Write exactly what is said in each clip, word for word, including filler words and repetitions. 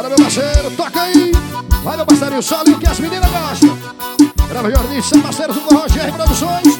Bora, meu parceiro, toca aí. Vai, meu parceiro, o solo que as meninas gostam. Grava Jordi, são parceiros do Rogério Produções.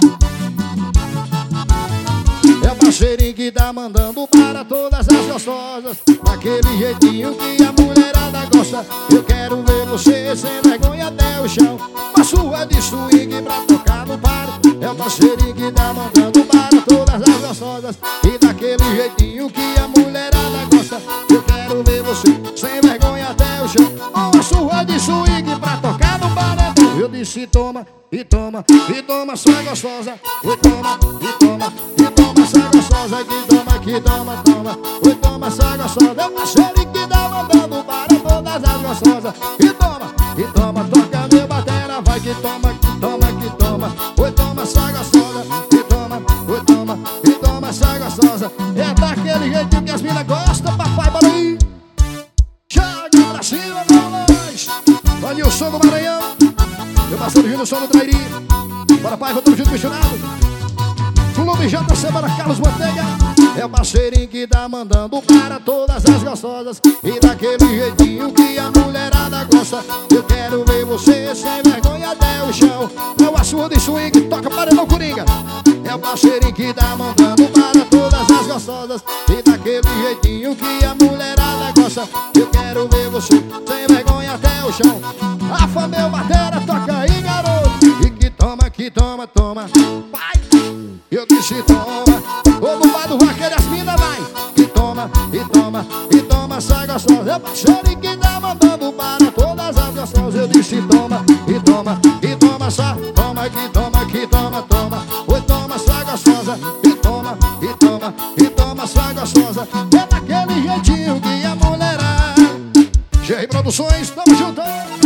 É o parceirinho que tá mandando para todas as gostosas, daquele jeitinho que a mulherada gosta. Eu quero ver você sem vergonha até o chão, uma surra de swing pra tocar no bar. É o parceirinho que tá mandando para todas as gostosas, e daquele jeitinho que a mulherada gosta. Eu quero ver você sem vergonha até o chão, uma surra de swing pra tocar no bar. Eu disse toma, e toma, e toma, sua gostosa. Oi, toma, e toma, e toma, sua gostosa. Que toma, que toma, toma. Oi, toma, sua gostosa. É o parceiro que dá mandando para todas as gostosas. E toma, e toma, toca meu batera. Vai que toma, que toma, que toma. Oi, toma, sua gostosa. E toma, oi, toma, e toma, sua gostosa. É daquele jeitinho que as minas gostam, papai, bora aí. Joga pra cima, nós. Olha o som do Maranhão. Meu parceiro Júnior, som do Trairi. Bora, pai, vamos junto, misturado. Clube J C, bora, Carlos Manteiga. É o parceirinho que tá mandando para todas as gostosas, e daquele jeitinho que a mulherada gosta. Eu quero ver você sem vergonha até o chão. É o açúcar de swing, toca paredão coringa. É o parceirinho que tá mandando para todas as gostosas, e daquele jeitinho que a mulherada gosta. Eu quero ver você sem vergonha até o chão. Rafa, meu batera, toca aí, garoto. E que toma, que toma, toma. Vai! Eu disse toma. Ô, no bar do vaqueiro, as minas vai. E toma, e toma, e toma, sai gostosa. É o parceiro que tá mandando para todas as gostosas. Eu disse toma, e toma, e toma, sai. Toma, que toma, que toma, toma. Oi, toma, sai gostosa. E toma, e toma, e toma, sai gostosa. É daquele jeitinho que a mulherada. G R Produções, tamo junto.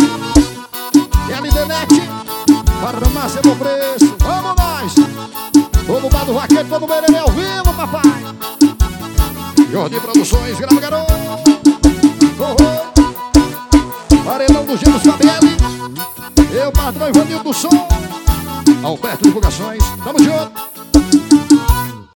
L D Net, farmácia é bom preço. Vamos nós. Todo bar do vaqueiro, todo mundo ao vivo, papai. Jordi Produções, grava, garoto. Oh, oh. Paredão do Gelo Fabielli. Eu, patrão Ivanildo do Som. Alberto Divulgações, tamo junto.